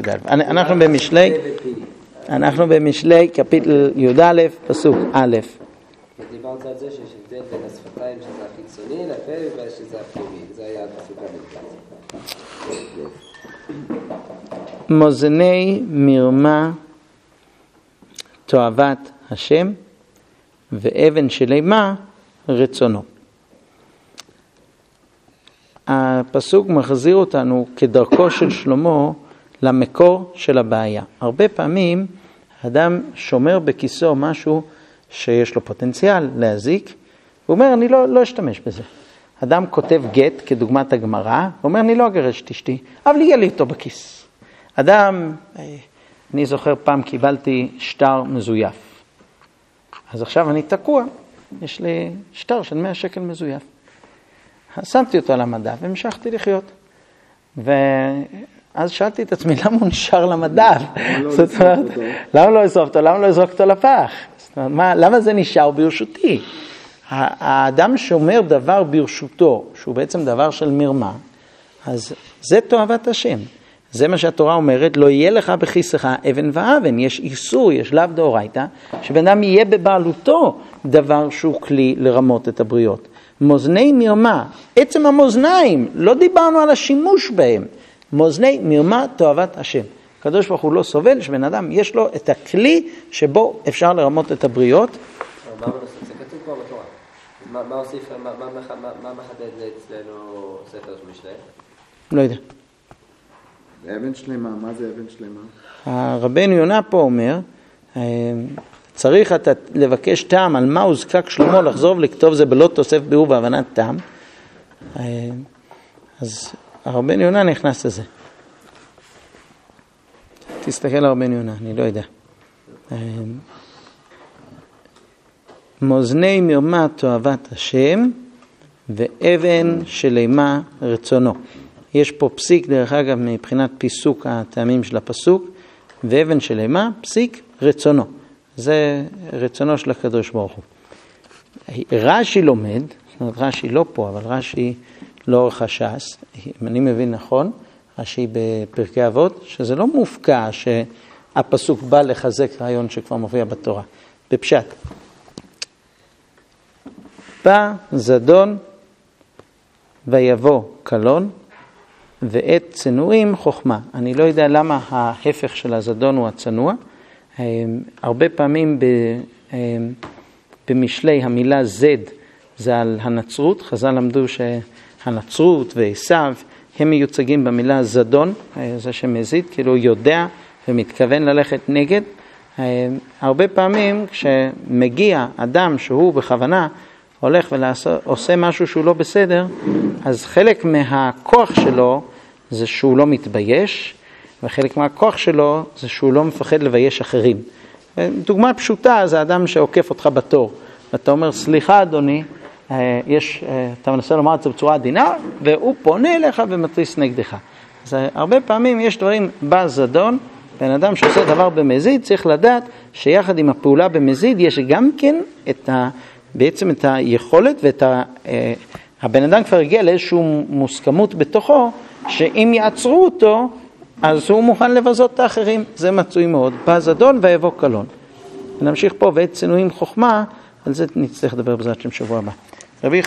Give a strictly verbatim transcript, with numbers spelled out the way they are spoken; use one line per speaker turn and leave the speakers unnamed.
י"א. אנחנו במשלי, אנחנו במשלי קפיטל י"א, פסוק א'.
דיברת על זה שיש הבדל בין השפתיים שזה החיצוני לפה ושזה הפנימי. זה היה הפסוק המרכז.
מאזני מרמה תועבת השם ואבן שלמה רצונו. הפסוק מחזיר אותנו כדרכו של שלמה למקור של הבעיה. הרבה פעמים אדם שומר בכיסו משהו שיש לו פוטנציאל להזיק, הוא אומר אני לא, לא אשתמש בזה. אדם כותב גט כדוגמת הגמרא, הוא אומר אני לא אגרש את אשתי, אבל יהיה לי אותו בכיס. אדם, אני זוכר פעם קיבלתי שטר מזויף. אז עכשיו אני תקוע, יש לי שטר של מאה שקל מזויף. שמתי אותו על המדף והמשכתי לחיות. ואז שאלתי את עצמי, למה הוא נשאר למדף? זאת אומרת, למה לא לזרוק אותו? למה לא לזרוק אותו לפח? זאת אומרת, מה, למה זה נשאר ברשותי? האדם שאומר דבר ברשותו, שהוא בעצם דבר של מרמה, אז זה תועבת השם. זה מה שהתורה אומרת, לא יהיה לך בכיסך אבן ואבן, יש איסור, יש לאו דאורייתא, שבן אדם יהיה בבעלותו דבר שהוא כלי לרמות את הבריות. מאזני מרמה, עצם המאזניים, לא דיברנו על השימוש בהם, מאזני מרמה תועבת השם. הקדוש ברוך הוא לא סובל שבן אדם יש לו את הכלי שבו אפשר לרמות את הבריות.
מה זה כתוב כבר בתורה? מה הוסיף, מה מחדד אצלנו ספר משלי?
לא יודע.
אבן שלמה, מה זה אבן שלמה?
הרבנו יונה פה אומר, צריך אתה לבקש טעם על מה הוזקק שלמה לחזור ולכתוב זה בלא תוסף ביאור והבנת טעם. אז הרבנו יונה נכנס לזה. תסתכל על הרבנו יונה, אני לא יודע. מאזני מרמה תועבת השם ואבן שלמה רצונו. יש פה פסיק, דרך אגב, מבחינת פיסוק הטעמים של הפסוק, ואבן שלמה, פסיק רצונו. זה רצונו של הקדוש ברוך הוא. רש"י לומד, זאת אומרת רש"י לא פה, אבל רש"י לאורך הש"ס, אם אני מבין נכון, רש"י בפרקי אבות, שזה לא מופקע שהפסוק בא לחזק רעיון שכבר מופיע בתורה. בפשט. בא זדון ויבוא קלון, ואת צנועים חוכמה. אני לא יודע למה ההפך של הזדון הוא הצנוע. הרבה פעמים במשלי המילה זד זה על הנצרות. חז"ל למדו שהנצרות ועשיו הם מיוצגים במילה זדון, זה שמזיד, כאילו יודע ומתכוון ללכת נגד. הרבה פעמים כשמגיע אדם שהוא בכוונה הולך ועושה משהו שהוא לא בסדר, אז חלק מהכוח שלו זה שהוא לא מתבייש, וחלק מהכוח שלו זה שהוא לא מפחד לבייש אחרים. דוגמה פשוטה זה אדם שעוקף אותך בתור, ואתה אומר סליחה אדוני, יש, אתה מנסה לומר את זה בצורה עדינה, והוא פונה אליך ומתריס נגדך. אז הרבה פעמים יש דברים בזדון, בן אדם שעושה דבר במזיד צריך לדעת שיחד עם הפעולה במזיד יש גם כן את ה... בעצם את היכולת ואת ה... הבן אדם כבר הגיע לאיזושהי מוסכמות בתוכו, שאם יעצרו אותו, אז הוא מוכן לבזות את האחרים. זה מצוי מאוד. בא זדון ויבוא קלון. נמשיך פה, ואת צנועים חוכמה, על זה נצטרך לדבר בעזרת השם שבוע הבא. רבי